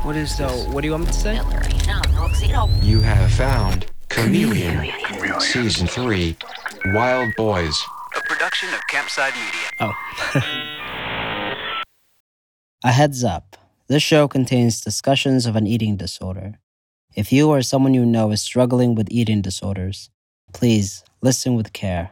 What is this? What do you want me to say? You have found Chameleon, Season 3, Wild Boys. A production of Campside Media. Oh. A heads up. This show contains discussions of an eating disorder. If you or someone you know is struggling with eating disorders, please listen with care.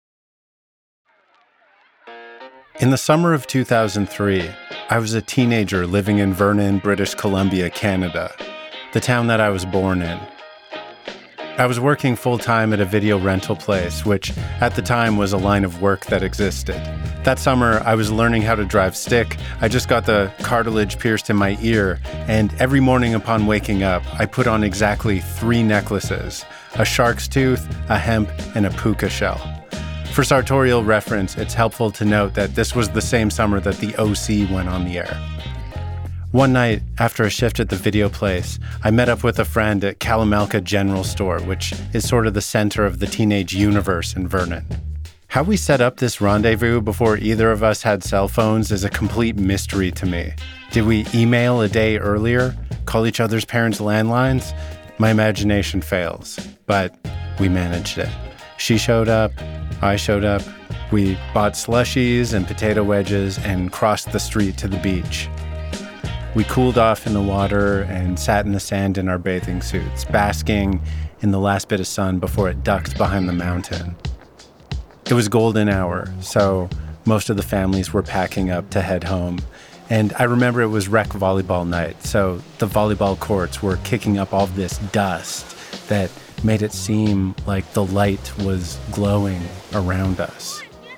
In the summer of 2003, I was a teenager living in Vernon, British Columbia, Canada, the town that I was born in. I was working full-time at a video rental place, which at the time was a line of work that existed. That summer, I was learning how to drive stick. I just got the cartilage pierced in my ear, and every morning upon waking up, I put on exactly 3 necklaces: a shark's tooth, a hemp, and a puka shell. For sartorial reference, it's helpful to note that this was the same summer that the OC went on the air. One night, after a shift at the video place, I met up with a friend at Kalamalka General Store, which is sort of the center of the teenage universe in Vernon. How we set up this rendezvous before either of us had cell phones is a complete mystery to me. Did we email a day earlier? Call each other's parents' landlines? My imagination fails, but we managed it. She showed up, I showed up. We bought slushies and potato wedges and crossed the street to the beach. We cooled off in the water and sat in the sand in our bathing suits, basking in the last bit of sun before it ducked behind the mountain. It was golden hour, so most of the families were packing up to head home. And I remember it was rec volleyball night, so the volleyball courts were kicking up all this dust that made it seem like the light was glowing around us.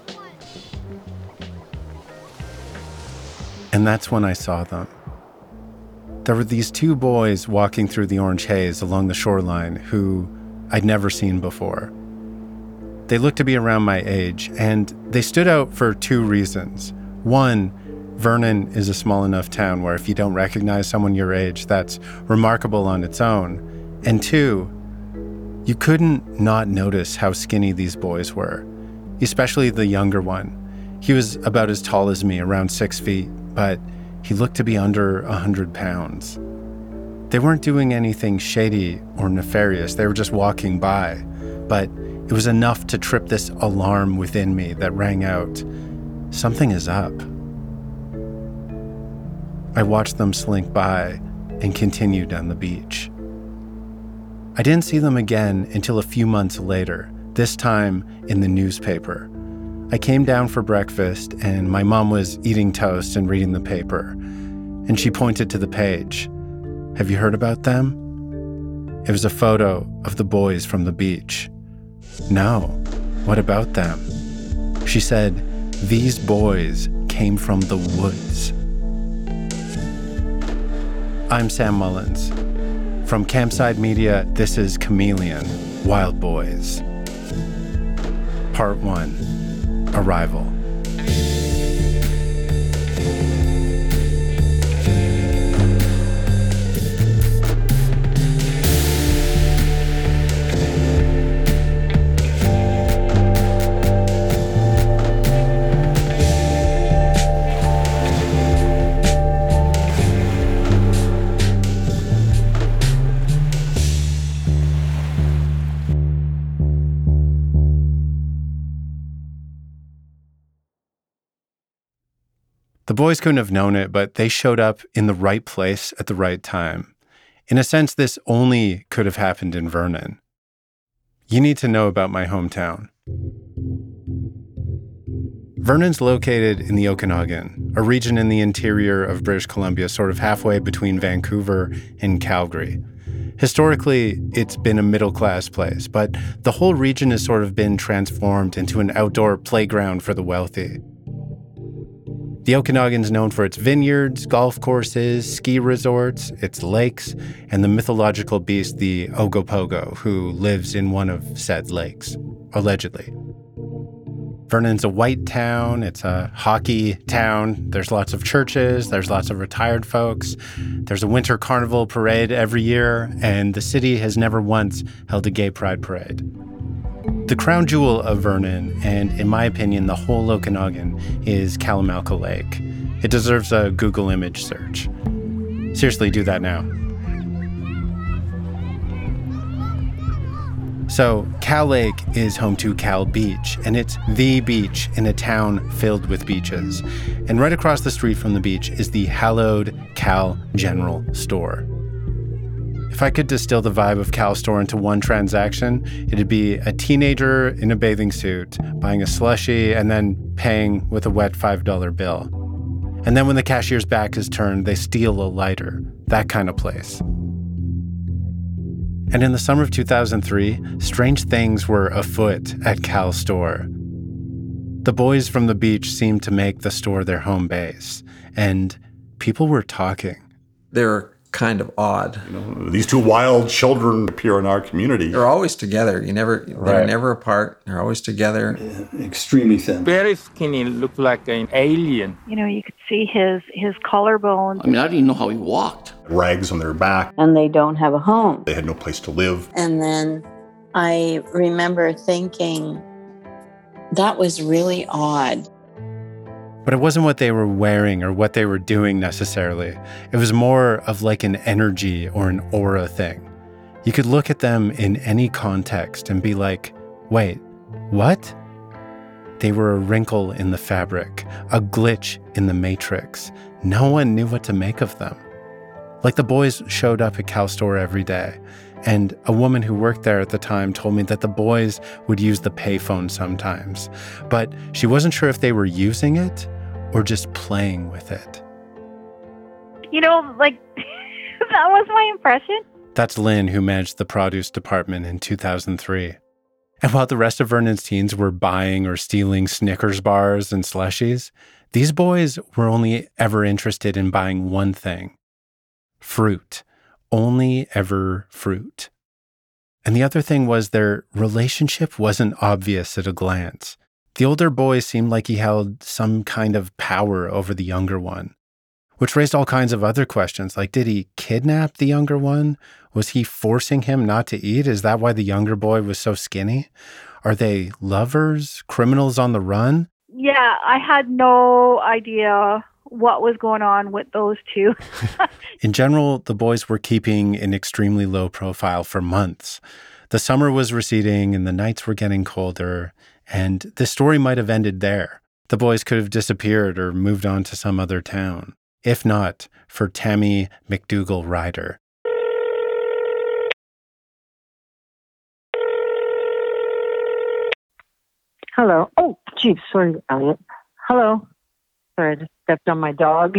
And that's when I saw them. There were these 2 boys walking through the orange haze along the shoreline who I'd never seen before. They looked to be around my age, and they stood out for 2 reasons. One, Vernon is a small enough town where if you don't recognize someone your age, that's remarkable on its own. And 2, you couldn't not notice how skinny these boys were, especially the younger one. He was about as tall as me, around 6 feet, but he looked to be under 100 pounds. They weren't doing anything shady or nefarious, they were just walking by, but it was enough to trip this alarm within me that rang out, "Something is up." I watched them slink by and continued down the beach. I didn't see them again until a few months later, this time in the newspaper. I came down for breakfast and my mom was eating toast and reading the paper, and she pointed to the page. "Have you heard about them?" It was a photo of the boys from the beach. "No, what about them?" She said, "These boys came from the woods." I'm Sam Mullins. From Campside Media, this is Chameleon, Wild Boys. Part 1, Arrival. The boys couldn't have known it, but they showed up in the right place at the right time. In a sense, this only could have happened in Vernon. You need to know about my hometown. Vernon's located in the Okanagan, a region in the interior of British Columbia, sort of halfway between Vancouver and Calgary. Historically, it's been a middle-class place, but the whole region has sort of been transformed into an outdoor playground for the wealthy. The Okanagan's known for its vineyards, golf courses, ski resorts, its lakes, and the mythological beast, the Ogopogo, who lives in one of said lakes, allegedly. Vernon's a white town. It's a hockey town. There's lots of churches. There's lots of retired folks. There's a winter carnival parade every year, and the city has never once held a gay pride parade. The crown jewel of Vernon, and in my opinion, the whole Okanagan, is Kalamalka Lake. It deserves a Google image search. Seriously, do that now. So, Cal Lake is home to Cal Beach, and it's the beach in a town filled with beaches. And right across the street from the beach is the hallowed Cal General Store. If I could distill the vibe of Cal Store into one transaction, it'd be a teenager in a bathing suit buying a slushie and then paying with a wet $5 bill. And then when the cashier's back is turned, they steal a lighter. That kind of place. And in the summer of 2003, strange things were afoot at Cal Store. The boys from the beach seemed to make the store their home base, and people were talking. They're kind of odd. These two wild children appear in our community. They're always together. They're never apart. They're always together. Extremely thin. Very skinny, looked like an alien. You could see his collarbone. I don't even know how he walked. Rags on their back. And they don't have a home. They had no place to live. And then I remember thinking, that was really odd. But it wasn't what they were wearing or what they were doing necessarily. It was more of like an energy or an aura thing. You could look at them in any context and be like, wait, what? They were a wrinkle in the fabric, a glitch in the matrix. No one knew what to make of them. Like the boys showed up at Cal Store every day, and a woman who worked there at the time told me that the boys would use the payphone sometimes, but she wasn't sure if they were using it or just playing with it. That was my impression. That's Lynn, who managed the produce department in 2003. And while the rest of Vernon's teens were buying or stealing Snickers bars and slushies, these boys were only ever interested in buying one thing: fruit. Only ever fruit. And the other thing was their relationship wasn't obvious at a glance. The older boy seemed like he held some kind of power over the younger one, which raised all kinds of other questions, like did he kidnap the younger one? Was he forcing him not to eat? Is that why the younger boy was so skinny? Are they lovers, criminals on the run? Yeah, I had no idea what was going on with those two. In general, the boys were keeping an extremely low profile for months. The summer was receding and the nights were getting colder, and the story might have ended there. The boys could have disappeared or moved on to some other town, if not for Tammy McDougall Ryder. Hello. Oh, geez, sorry, Elliot. Hello. Sorry, I just stepped on my dog.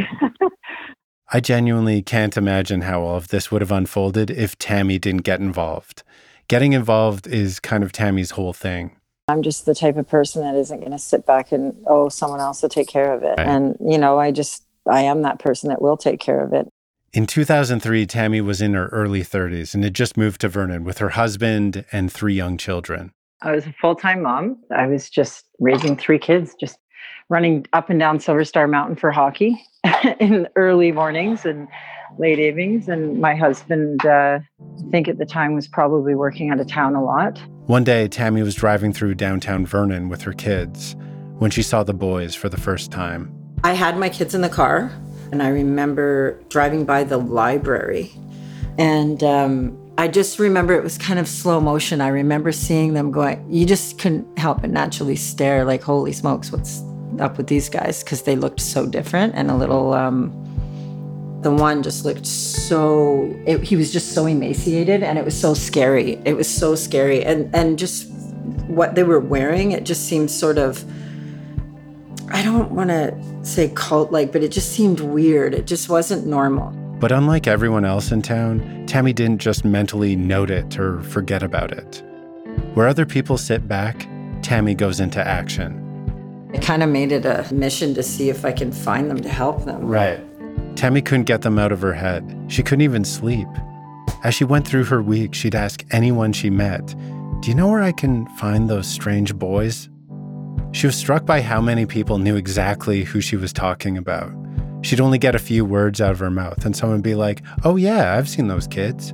I genuinely can't imagine how all of this would have unfolded if Tammy didn't get involved. Getting involved is kind of Tammy's whole thing. I'm just the type of person that isn't going to sit back and, someone else will take care of it. Right. And, I am that person that will take care of it. In 2003, Tammy was in her early 30s and had just moved to Vernon with her husband and 3 young children. I was a full-time mom. I was just raising 3 kids, just running up and down Silver Star Mountain for hockey in early mornings and late evenings. And my husband, I think at the time, was probably working out of town a lot. One day, Tammy was driving through downtown Vernon with her kids when she saw the boys for the first time. I had my kids in the car, and I remember driving by the library. And I just remember it was kind of slow motion. I remember seeing them going, you just couldn't help but naturally stare like, holy smokes, what's up with these guys? Because they looked so different and a little, the one just looked he was just so emaciated, and it was so scary. It was so scary. And just what they were wearing, it just seemed sort of, I don't want to say cult-like, but it just seemed weird. It just wasn't normal. But unlike everyone else in town, Tammy didn't just mentally note it or forget about it. Where other people sit back, Tammy goes into action. I kind of made it a mission to see if I can find them to help them. Right. Tammy couldn't get them out of her head. She couldn't even sleep. As she went through her week, she'd ask anyone she met, "Do you know where I can find those strange boys?" She was struck by how many people knew exactly who she was talking about. She'd only get a few words out of her mouth, and someone would be like, "Oh yeah, I've seen those kids."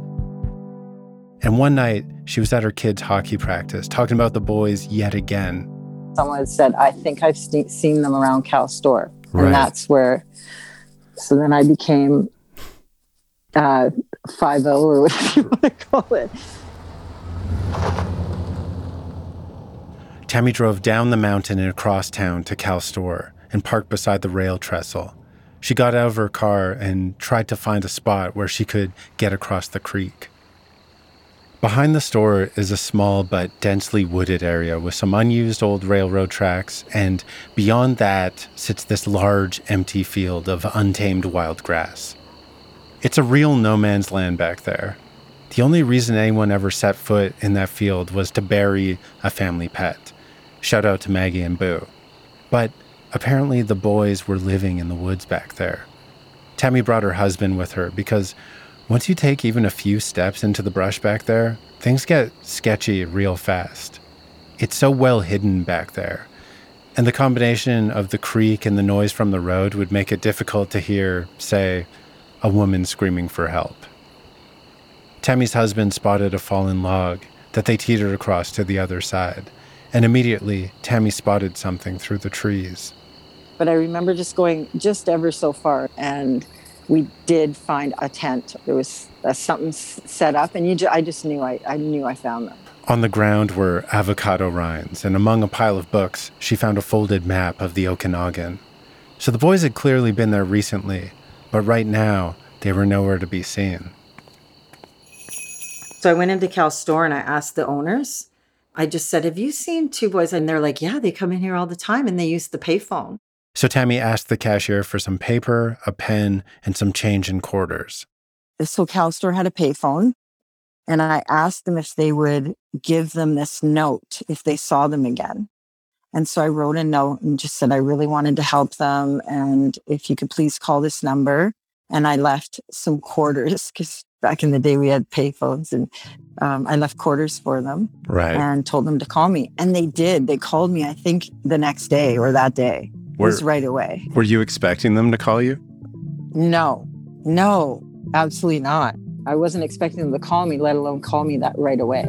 And one night, she was at her kids' hockey practice, talking about the boys yet again. Someone had said, I think I've seen them around Cal Store. And Right. that's where, so then I became 5-0 or whatever you want to call it. Tammy drove down the mountain and across town to Cal Store and parked beside the rail trestle. She got out of her car and tried to find a spot where she could get across the creek. Behind the store is a small but densely wooded area with some unused old railroad tracks, and beyond that sits this large, empty field of untamed wild grass. It's a real no man's land back there. The only reason anyone ever set foot in that field was to bury a family pet. Shout out to Maggie and Boo. But apparently the boys were living in the woods back there. Tammy brought her husband with her because once you take even a few steps into the brush back there, things get sketchy real fast. It's so well hidden back there. And the combination of the creek and the noise from the road would make it difficult to hear, say, a woman screaming for help. Tammy's husband spotted a fallen log that they teetered across to the other side, and immediately Tammy spotted something through the trees. But I remember just going just ever so far, and we did find a tent. There was something set up, and I just knew I knew I found them. On the ground were avocado rinds, and among a pile of books, she found a folded map of the Okanagan. So the boys had clearly been there recently, but right now, they were nowhere to be seen. So I went into Cal Store and I asked the owners. I just said, have you seen two boys? And they're like, yeah, they come in here all the time, and they use the payphone. So Tammy asked the cashier for some paper, a pen, and some change in quarters. So Cal Store had a payphone, and I asked them if they would give them this note if they saw them again. And so I wrote a note and just said I really wanted to help them, and if you could please call this number. And I left some quarters, because back in the day we had payphones, and I left quarters for them. Right. And told them to call me. And they did. They called me, I think, the next day or that day. It was right away. Were you expecting them to call you? No, absolutely not. I wasn't expecting them to call me, let alone call me that right away.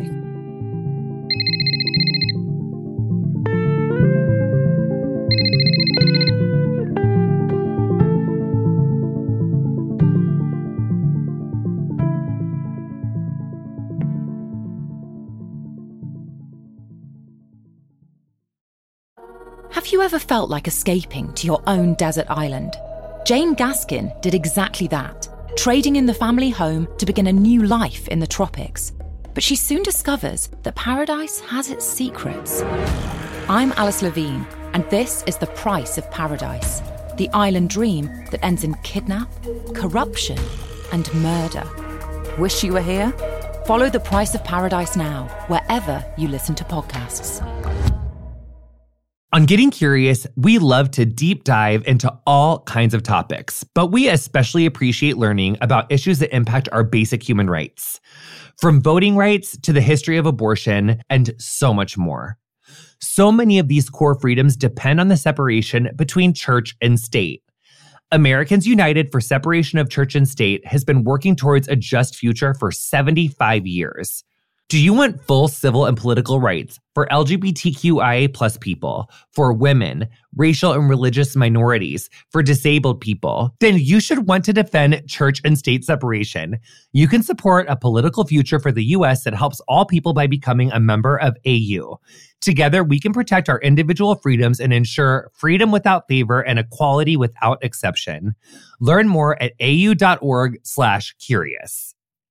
Have you ever felt like escaping to your own desert island? Jane Gaskin did exactly that, trading in the family home to begin a new life in the tropics. But she soon discovers that paradise has its secrets. I'm Alice Levine, and this is The Price of Paradise, the island dream that ends in kidnap, corruption, and murder. Wish you were here? Follow The Price of Paradise now, wherever you listen to podcasts. On Getting Curious, we love to deep dive into all kinds of topics, but we especially appreciate learning about issues that impact our basic human rights, from voting rights to the history of abortion and so much more. So many of these core freedoms depend on the separation between church and state. Americans United for Separation of Church and State has been working towards a just future for 75 years. Do you want full civil and political rights for LGBTQIA+ people, for women, racial and religious minorities, for disabled people? Then you should want to defend church and state separation. You can support a political future for the U.S. that helps all people by becoming a member of AU. Together, we can protect our individual freedoms and ensure freedom without favor and equality without exception. Learn more at au.org/curious.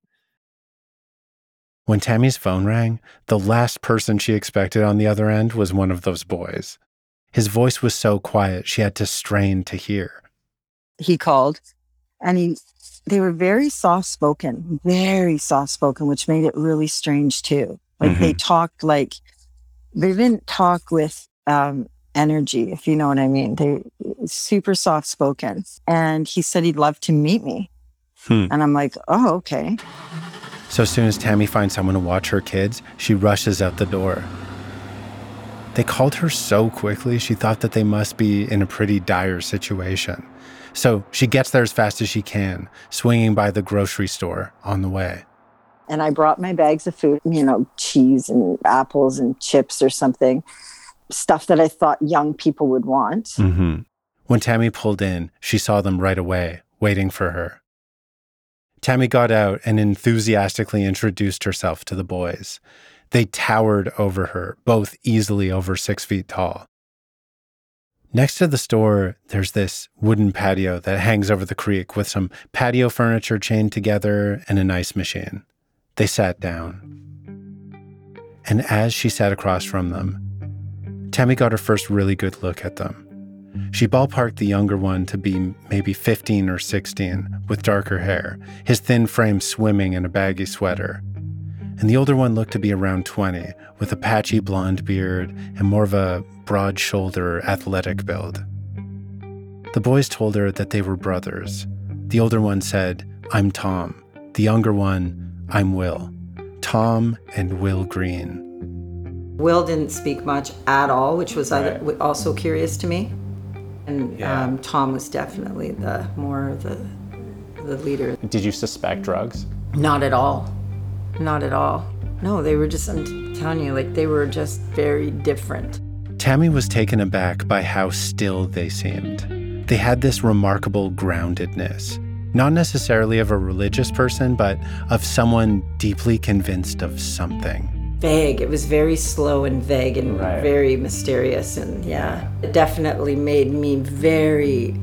When Tammy's phone rang, the last person she expected on the other end was one of those boys. His voice was so quiet, she had to strain to hear. He called, and they were very soft-spoken, which made it really strange too. Like they talked they didn't talk with energy, if you know what I mean. They super soft-spoken. And he said he'd love to meet me. And I'm like, oh, okay. So as soon as Tammy finds someone to watch her kids, she rushes out the door. They called her so quickly, she thought that they must be in a pretty dire situation. So she gets there as fast as she can, swinging by the grocery store on the way. And I brought my bags of food, cheese and apples and chips or something, stuff that I thought young people would want. When Tammy pulled in, she saw them right away, waiting for her. Tammy got out and enthusiastically introduced herself to the boys. They towered over her, both easily over 6 feet tall. Next to the store, there's this wooden patio that hangs over the creek with some patio furniture chained together and an ice machine. They sat down. And as she sat across from them, Tammy got her first really good look at them. She ballparked the younger one to be maybe 15 or 16, with darker hair, his thin frame swimming in a baggy sweater. And the older one looked to be around 20, with a patchy blonde beard and more of a broad-shoulder, athletic build. The boys told her that they were brothers. The older one said, "I'm Tom." The younger one, "I'm Will." Tom and Will Green. Will didn't speak much at all, which was also curious to me. And Tom was definitely the leader. Did you suspect drugs? Not at all. Not at all. No, they were just, I'm telling you, like they were just very different. Tammy was taken aback by how still they seemed. They had this remarkable groundedness, not necessarily of a religious person, but of someone deeply convinced of something. Vague. It was very slow and vague and very mysterious. And it definitely made me very,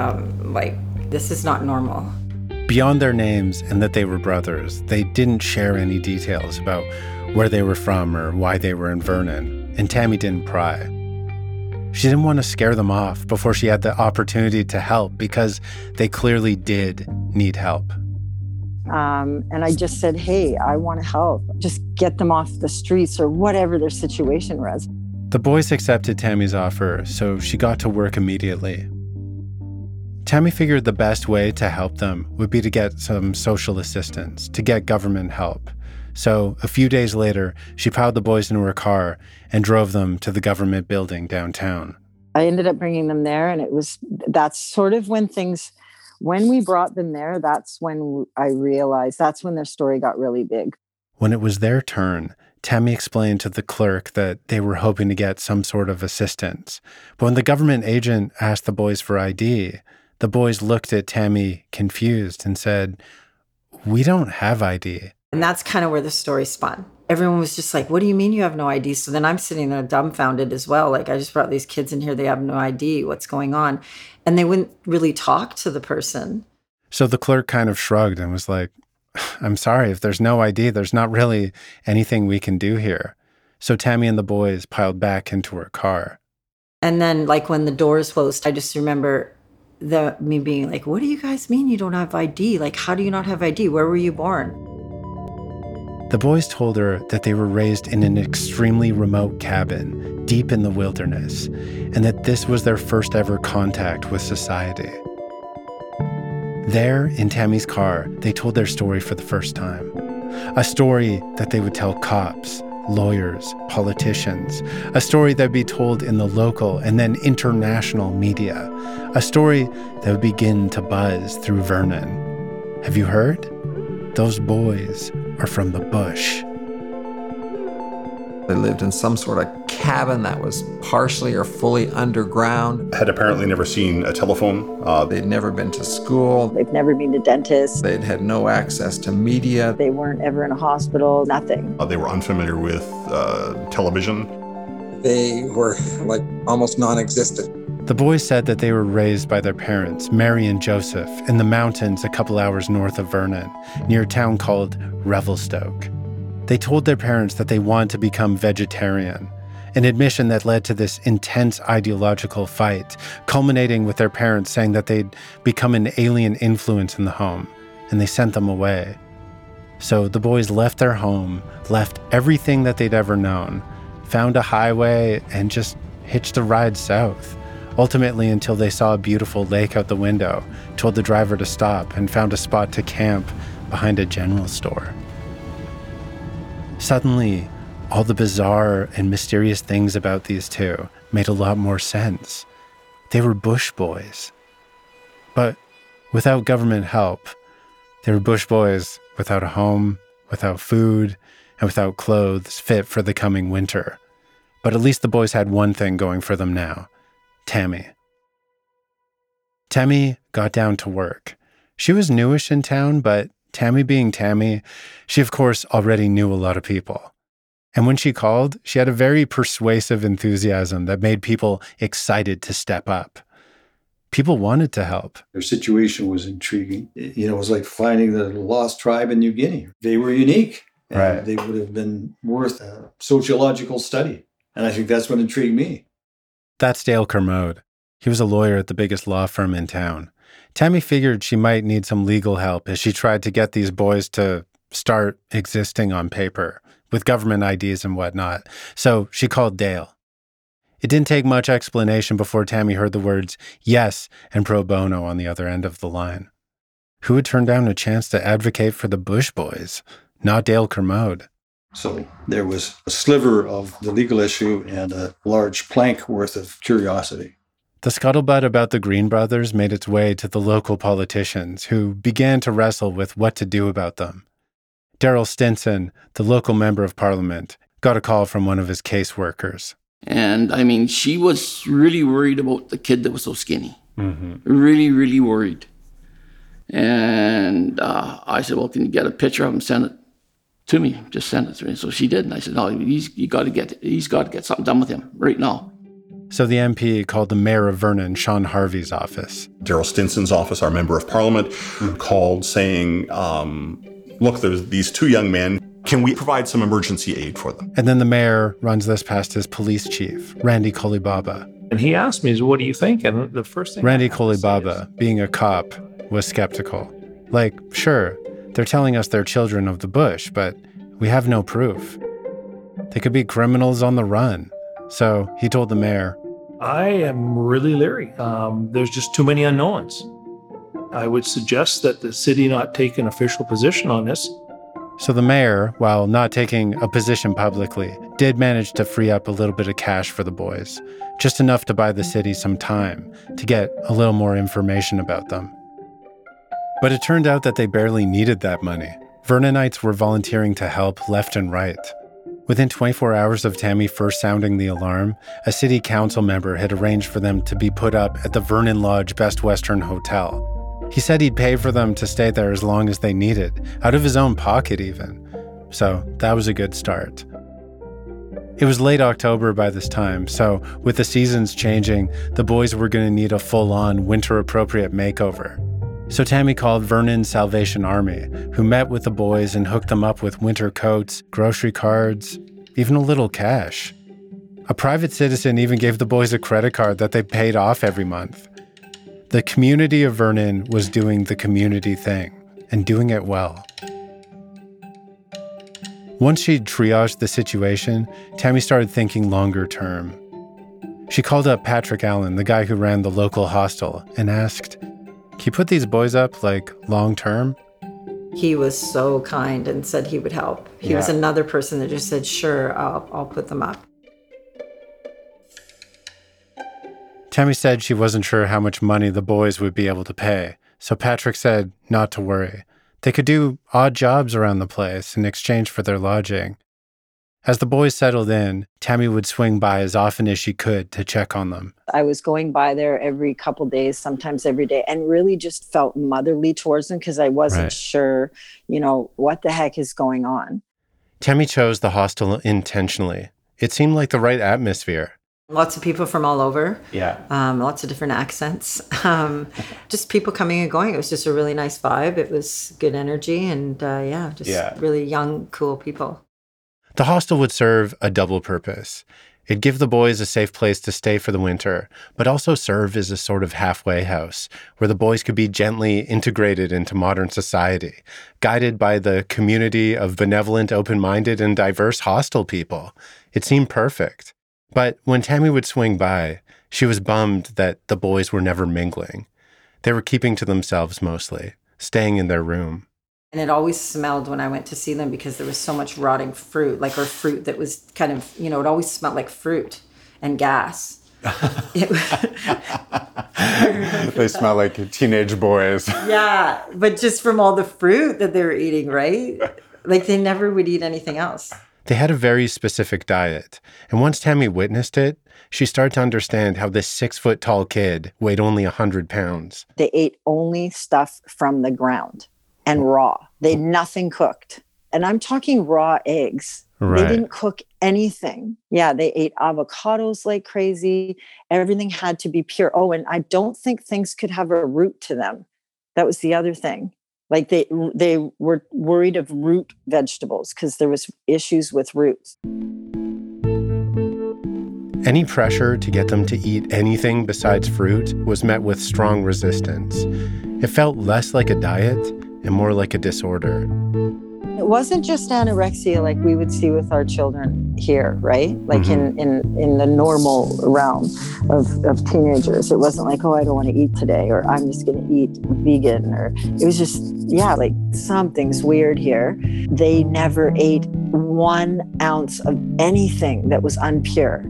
this is not normal. Beyond their names and that they were brothers, they didn't share any details about where they were from or why they were in Vernon, and Tammy didn't pry. She didn't want to scare them off before she had the opportunity to help, because they clearly did need help. And I just said, hey, I want to help. Just get them off the streets or whatever their situation was. The boys accepted Tammy's offer, so she got to work immediately. Tammy figured the best way to help them would be to get some social assistance, to get government help. So a few days later, she piled the boys into her car and drove them to the government building downtown. I ended up bringing them there, and that's sort of when we brought them there, that's when I realized, that's when their story got really big. When it was their turn, Tammy explained to the clerk that they were hoping to get some sort of assistance. But when the government agent asked the boys for ID, the boys looked at Tammy confused and said, "We don't have ID." And that's kind of where the story spun. Everyone was just like, what do you mean you have no ID? So then I'm sitting there dumbfounded as well. Like, I just brought these kids in here. They have no ID. What's going on? And they wouldn't really talk to the person. So the clerk kind of shrugged and was like, "I'm sorry, if there's no ID, there's not really anything we can do here." So Tammy and the boys piled back into her car. And then, like, when the doors closed, I just remember me being like, what do you guys mean you don't have ID? Like, how do you not have ID? Where were you born? The boys told her that they were raised in an extremely remote cabin, deep in the wilderness, and that this was their first ever contact with society. There, in Tammy's car, they told their story for the first time. A story that they would tell cops, lawyers, politicians. A story that would be told in the local and then international media. A story that would begin to buzz through Vernon. Have you heard? Those boys are from the bush. They lived in some sort of cabin that was partially or fully underground. Had apparently never seen a telephone. They'd never been to school. They've never been to dentists. They'd had no access to media. They weren't ever in a hospital, nothing. They were unfamiliar with television. They were like almost non-existent. The boys said that they were raised by their parents, Mary and Joseph, in the mountains a couple hours north of Vernon, near a town called Revelstoke. They told their parents that they wanted to become vegetarian, an admission that led to this intense ideological fight, culminating with their parents saying that they'd become an alien influence in the home, and they sent them away. So the boys left their home, left everything that they'd ever known, found a highway, and just hitched a ride south. Ultimately, until they saw a beautiful lake out the window, told the driver to stop, and found a spot to camp behind a general store. Suddenly, all the bizarre and mysterious things about these two made a lot more sense. They were bush boys. But without government help, they were bush boys without a home, without food, and without clothes fit for the coming winter. But at least the boys had one thing going for them now: Tammy. Tammy got down to work. She was newish in town, but Tammy being Tammy, she of course already knew a lot of people. And when she called, she had a very persuasive enthusiasm that made people excited to step up. People wanted to help. Their situation was intriguing. It was like finding the lost tribe in New Guinea. They were unique. And right. They would have been worth a sociological study. And I think that's what intrigued me. That's Dale Kermode. He was a lawyer at the biggest law firm in town. Tammy figured she might need some legal help as she tried to get these boys to start existing on paper, with government IDs and whatnot. So she called Dale. It didn't take much explanation before Tammy heard the words yes and pro bono on the other end of the line. Who would turn down a chance to advocate for the Bush Boys? Not Dale Kermode. So there was a sliver of the legal issue and a large plank worth of curiosity. The scuttlebutt about the Green brothers made its way to the local politicians, who began to wrestle with what to do about them. Daryl Stinson, the local member of parliament, got a call from one of his caseworkers. And I mean, she was really worried about the kid that was so skinny. Mm-hmm. Really, really worried. And I said, well, can you get a picture of him, send it to me? Just send it to me. So she did. And I said, no, he's got to get something done with him right now. So the MP called the mayor of Vernon, Sean Harvey's office. Daryl Stinson's office, our member of parliament, called saying, look, there's these two young men. Can we provide some emergency aid for them? And then the mayor runs this past his police chief, Randy Kolibaba. And he asked me, what do you think? And the first thing Randy Kolibaba, being a cop, was skeptical. Like, sure, they're telling us they're children of the bush, but we have no proof. They could be criminals on the run. So he told the mayor, I am really leery. There's just too many unknowns. I would suggest that the city not take an official position on this. So the mayor, while not taking a position publicly, did manage to free up a little bit of cash for the boys, just enough to buy the city some time to get a little more information about them. But it turned out that they barely needed that money. Vernonites were volunteering to help left and right. Within 24 hours of Tammy first sounding the alarm, a city council member had arranged for them to be put up at the Vernon Lodge Best Western Hotel. He said he'd pay for them to stay there as long as they needed, out of his own pocket even. So that was a good start. It was late October by this time, so with the seasons changing, the boys were going to need a full-on winter-appropriate makeover. So Tammy called Vernon Salvation Army, who met with the boys and hooked them up with winter coats, grocery cards, even a little cash. A private citizen even gave the boys a credit card that they paid off every month. The community of Vernon was doing the community thing, and doing it well. Once she'd triaged the situation, Tammy started thinking longer term. She called up Patrick Allen, the guy who ran the local hostel, and asked, can you put these boys up, like, long term? He was so kind and said he would help. He was another person that just said, sure, I'll put them up. Tammy said she wasn't sure how much money the boys would be able to pay, so Patrick said not to worry. They could do odd jobs around the place in exchange for their lodging. As the boys settled in, Tammy would swing by as often as she could to check on them. I was going by there every couple days, sometimes every day, and really just felt motherly towards them because I wasn't sure, what the heck is going on. Tammy chose the hostel intentionally. It seemed like the right atmosphere. Lots of people from all over. Yeah. Lots of different accents. Just people coming and going. It was just a really nice vibe. It was good energy and really young, cool people. The hostel would serve a double purpose. It'd give the boys a safe place to stay for the winter, but also serve as a sort of halfway house where the boys could be gently integrated into modern society, guided by the community of benevolent, open-minded, and diverse hostel people. It seemed perfect. But when Tammy would swing by, she was bummed that the boys were never mingling. They were keeping to themselves mostly, staying in their room. And it always smelled when I went to see them because there was so much rotting fruit, or fruit that was kind of, it always smelled like fruit and gas. They smell like teenage boys. Yeah, but just from all the fruit that they were eating, right? Like they never would eat anything else. They had a very specific diet, and once Tammy witnessed it, she started to understand how this 6-foot-tall kid weighed only 100 pounds. They ate only stuff from the ground. and raw. They had nothing cooked. And I'm talking raw eggs. Right. They didn't cook anything. Yeah, they ate avocados like crazy. Everything had to be pure. Oh, and I don't think things could have a root to them. That was the other thing. Like they were worried of root vegetables because there was issues with roots. Any pressure to get them to eat anything besides fruit was met with strong resistance. It felt less like a diet and more like a disorder. It wasn't just anorexia like we would see with our children here, right? Like in the normal realm of teenagers. It wasn't like, oh, I don't want to eat today, or I'm just going to eat vegan, or it was just, yeah, like something's weird here. They never ate 1 ounce of anything that was unpure.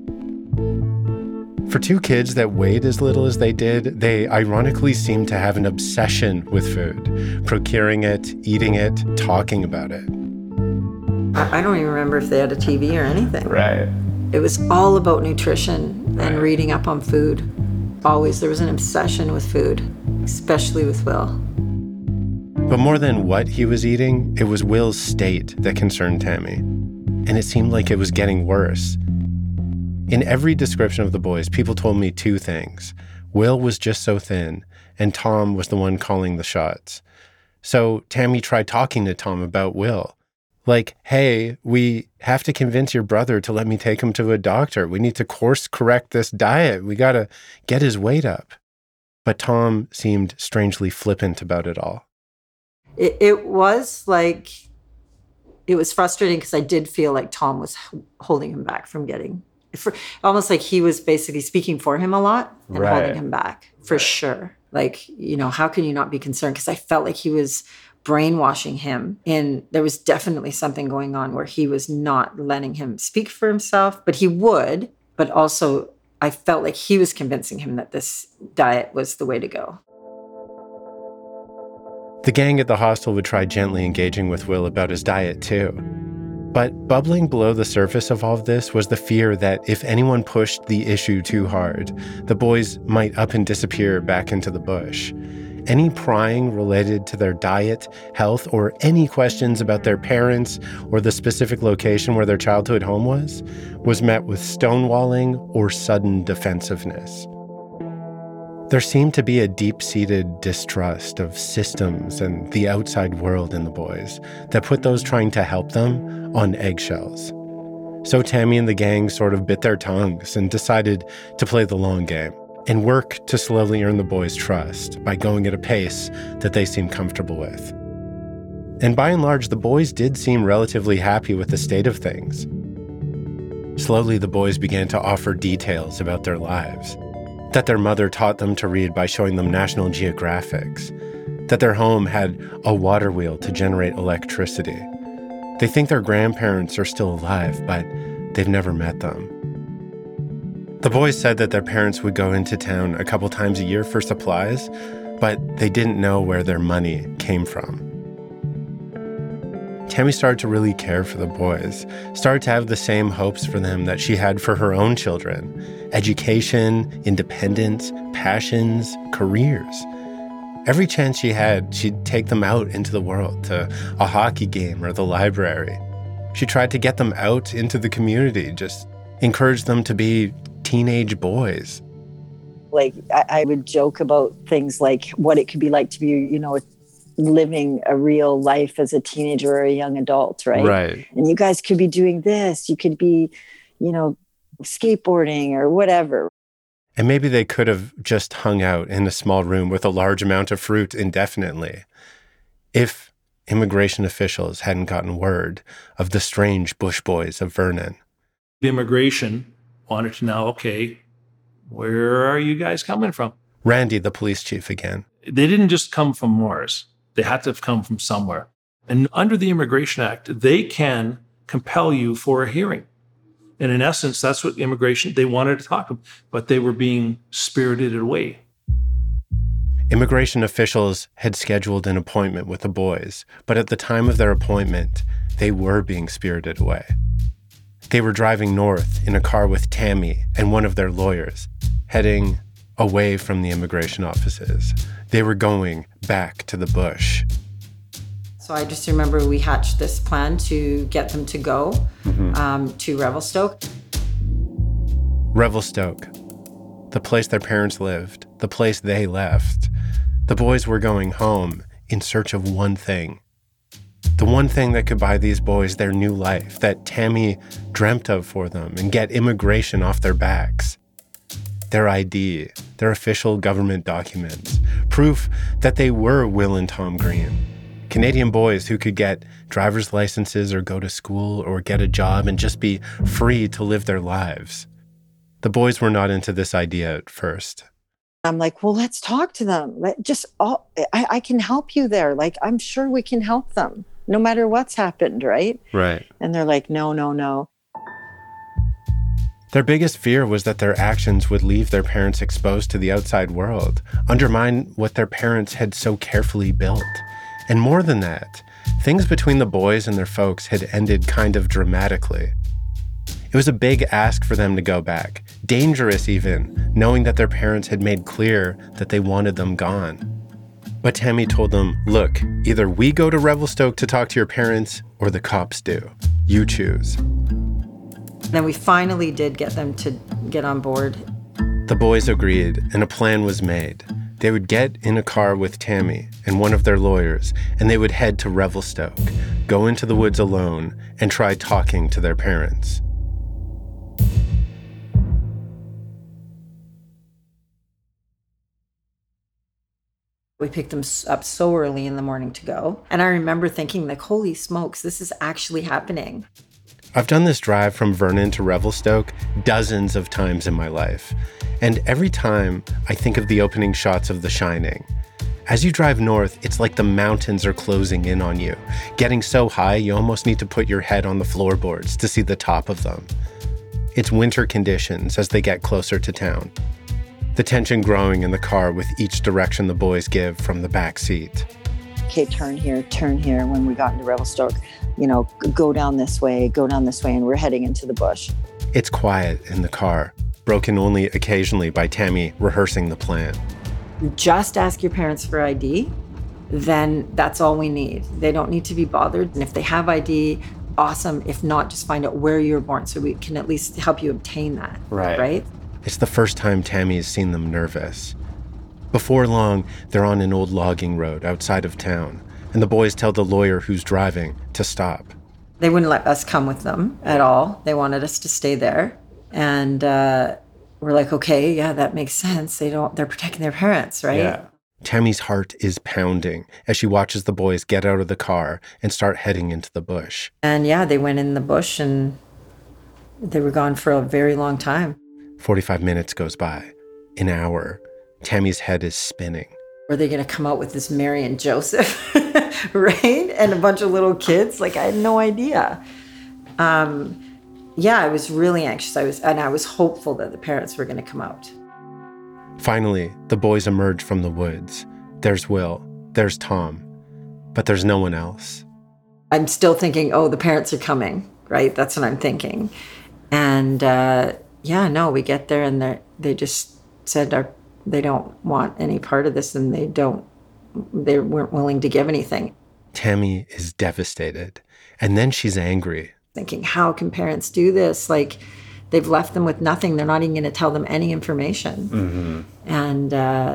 For two kids that weighed as little as they did, they ironically seemed to have an obsession with food, procuring it, eating it, talking about it. I don't even remember if they had a TV or anything. Right. It was all about nutrition and reading up on food. Always, there was an obsession with food, especially with Will. But more than what he was eating, it was Will's state that concerned Tammy. And it seemed like it was getting worse. In every description of the boys, people told me two things. Will was just so thin, and Tom was the one calling the shots. So Tammy tried talking to Tom about Will. Like, hey, we have to convince your brother to let me take him to a doctor. We need to course correct this diet. We got to get his weight up. But Tom seemed strangely flippant about it all. It was like, it was frustrating because I did feel like Tom was holding him back from getting, almost like he was basically speaking for him a lot and holding him back, for sure. Like, you know, how can you not be concerned? Because I felt like he was brainwashing him. And there was definitely something going on where he was not letting him speak for himself, but he would. But also, I felt like he was convincing him that this diet was the way to go. The gang at the hostel would try gently engaging with Will about his diet, too. But bubbling below the surface of all of this was the fear that if anyone pushed the issue too hard, the boys might up and disappear back into the bush. Any prying related to their diet, health, or any questions about their parents or the specific location where their childhood home was met with stonewalling or sudden defensiveness. There seemed to be a deep-seated distrust of systems and the outside world in the boys that put those trying to help them on eggshells. So Tammy and the gang sort of bit their tongues and decided to play the long game and work to slowly earn the boys' trust by going at a pace that they seemed comfortable with. And by and large, the boys did seem relatively happy with the state of things. Slowly, the boys began to offer details about their lives. That their mother taught them to read by showing them National Geographics, that their home had a water wheel to generate electricity. They think their grandparents are still alive, but they've never met them. The boys said that their parents would go into town a couple times a year for supplies, but they didn't know where their money came from. Tammy started to really care for the boys, started to have the same hopes for them that she had for her own children. Education, independence, passions, careers. Every chance she had, she'd take them out into the world, to a hockey game or the library. She tried to get them out into the community, just encourage them to be teenage boys. Like, I would joke about things like what it could be like to be, you know, living a real life as a teenager or a young adult, right? Right. And you guys could be doing this. You could be, you know, skateboarding or whatever. And maybe they could have just hung out in a small room with a large amount of fruit indefinitely if immigration officials hadn't gotten word of the strange bush boys of Vernon. The immigration wanted to know, okay, where are you guys coming from? Randy, the police chief again. They didn't just come from Mars. They had to have come from somewhere. And under the Immigration Act, they can compel you for a hearing. And in essence, that's what immigration, they wanted to talk about, but they were being spirited away. Immigration officials had scheduled an appointment with the boys, but at the time of their appointment, they were being spirited away. They were driving north in a car with Tammy and one of their lawyers, heading away from the immigration offices. They were going back to the bush. So I just remember we hatched this plan to get them to go to Revelstoke. Revelstoke, the place their parents lived, the place they left. The boys were going home in search of one thing. The one thing that could buy these boys their new life, that Tammy dreamt of for them, and get immigration off their backs. Their ID, their official government documents, proof that they were Will and Tom Green. Canadian boys who could get driver's licenses or go to school or get a job and just be free to live their lives. The boys were not into this idea at first. I'm like, well, let's talk to them. I can help you there. Like, I'm sure we can help them no matter what's happened, right? Right. And they're like, no. Their biggest fear was that their actions would leave their parents exposed to the outside world, undermine what their parents had so carefully built. And more than that, things between the boys and their folks had ended kind of dramatically. It was a big ask for them to go back, dangerous even, knowing that their parents had made clear that they wanted them gone. But Tammy told them, look, either we go to Revelstoke to talk to your parents or the cops do. You choose. Then we finally did get them to get on board. The boys agreed, and a plan was made. They would get in a car with Tammy and one of their lawyers, and they would head to Revelstoke, go into the woods alone, and try talking to their parents. We picked them up so early in the morning to go. And I remember thinking, like, holy smokes, this is actually happening. I've done this drive from Vernon to Revelstoke dozens of times in my life. And every time I think of the opening shots of The Shining. As you drive north, it's like the mountains are closing in on you. Getting so high, you almost need to put your head on the floorboards to see the top of them. It's winter conditions as they get closer to town. The tension growing in the car with each direction the boys give from the back seat. Okay, turn here. When we got into Revelstoke, go down this way, and we're heading into the bush. It's quiet in the car, broken only occasionally by Tammy rehearsing the plan. Just ask your parents for ID, then that's all we need. They don't need to be bothered. And if they have ID, awesome. If not, just find out where you were born so we can at least help you obtain that. Right? It's the first time Tammy has seen them nervous. Before long, they're on an old logging road outside of town, and the boys tell the lawyer who's driving to stop. They wouldn't let us come with them at all. They wanted us to stay there. And we're like, okay, yeah, that makes sense. They're protecting their parents, right? Yeah. Tammy's heart is pounding as she watches the boys get out of the car and start heading into the bush. And yeah, they went in the bush and they were gone for a very long time. 45 minutes goes by. An hour. Tammy's head is spinning. Were they going to come out with this Mary and Joseph, right? And a bunch of little kids? Like, I had no idea. Yeah, I was really anxious. I was hopeful that the parents were going to come out. Finally, the boys emerge from the woods. There's Will. There's Tom. But there's no one else. I'm still thinking, oh, the parents are coming, right? That's what I'm thinking. And we get there and they just said they don't want any part of this and they weren't willing to give anything. Tammy is devastated. And then she's angry. Thinking, how can parents do this? Like, they've left them with nothing. They're not even going to tell them any information. Mm-hmm. And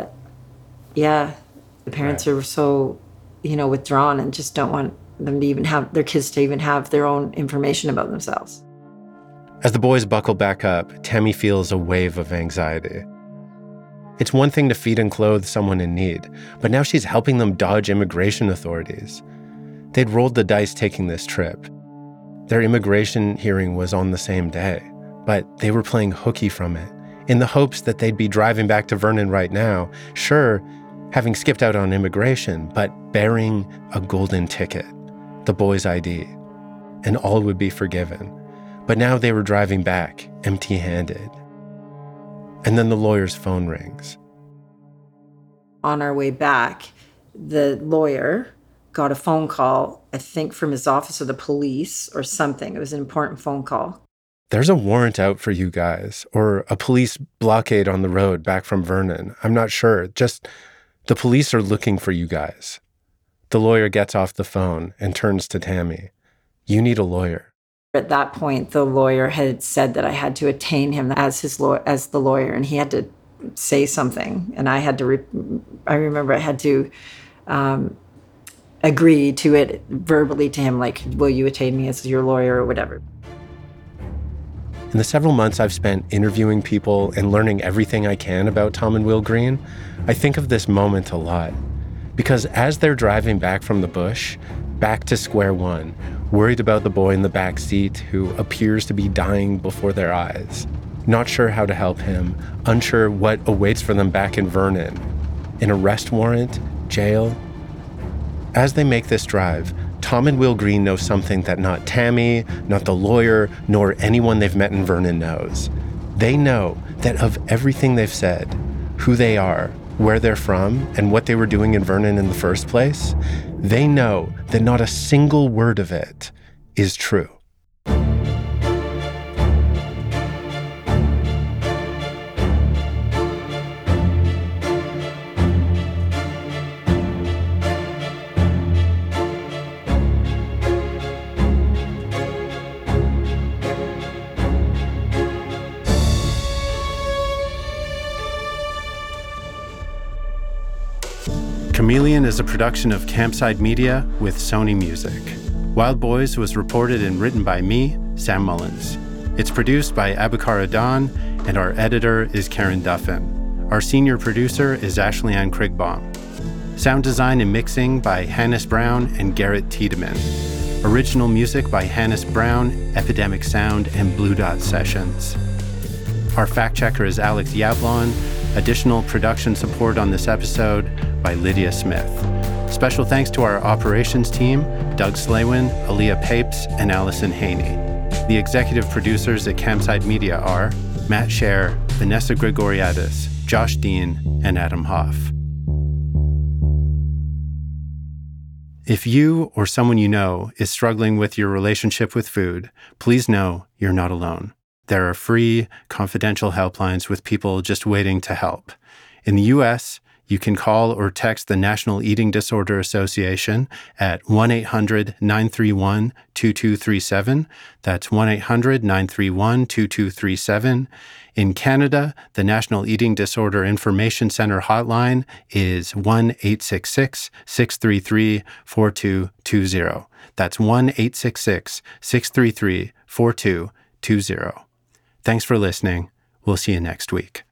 the parents are so, withdrawn and just don't want them to even have their kids to even have their own information about themselves. As the boys buckle back up, Tammy feels a wave of anxiety. It's one thing to feed and clothe someone in need, but now she's helping them dodge immigration authorities. They'd rolled the dice taking this trip. Their immigration hearing was on the same day, but they were playing hooky from it, in the hopes that they'd be driving back to Vernon right now, sure, having skipped out on immigration, but bearing a golden ticket, the boy's ID, and all would be forgiven. But now they were driving back, empty-handed. And then the lawyer's phone rings. On our way back, the lawyer got a phone call, I think from his office or the police or something. It was an important phone call. There's a warrant out for you guys, or a police blockade on the road back from Vernon. I'm not sure. Just the police are looking for you guys. The lawyer gets off the phone and turns to Tammy. You need a lawyer. At that point, the lawyer had said that I had to attain him as the lawyer, and he had to say something. And I had to, I remember I had to agree to it verbally to him, like, will you attain me as your lawyer or whatever. In the several months I've spent interviewing people and learning everything I can about Tom and Will Green, I think of this moment a lot. Because as they're driving back from the bush, back to square one, worried about the boy in the back seat who appears to be dying before their eyes, not sure how to help him, unsure what awaits for them back in Vernon, an arrest warrant, jail. As they make this drive, Tom and Will Green know something that not Tammy, not the lawyer, nor anyone they've met in Vernon knows. They know that of everything they've said, who they are, where they're from, and what they were doing in Vernon in the first place, they know that not a single word of it is true. Chameleon is a production of Campside Media with Sony Music. Wild Boys was reported and written by me, Sam Mullins. It's produced by Abakar Adan, and our editor is Karen Duffin. Our senior producer is Ashley Ann Krigbaum. Sound design and mixing by Hannes Brown and Garrett Tiedemann. Original music by Hannes Brown, Epidemic Sound, and Blue Dot Sessions. Our fact checker is Alex Yablon. Additional production support on this episode by Lydia Smith. Special thanks to our operations team, Doug Slaywin, Aaliyah Papes, and Allison Haney. The executive producers at Campside Media are Matt Scher, Vanessa Gregoriadis, Josh Dean, and Adam Hoff. If you or someone you know is struggling with your relationship with food, please know you're not alone. There are free, confidential helplines with people just waiting to help. In the U.S., you can call or text the National Eating Disorder Association at 1-800-931-2237. That's 1-800-931-2237. In Canada, the National Eating Disorder Information Centre hotline is 1-866-633-4220. That's 1-866-633-4220. Thanks for listening. We'll see you next week.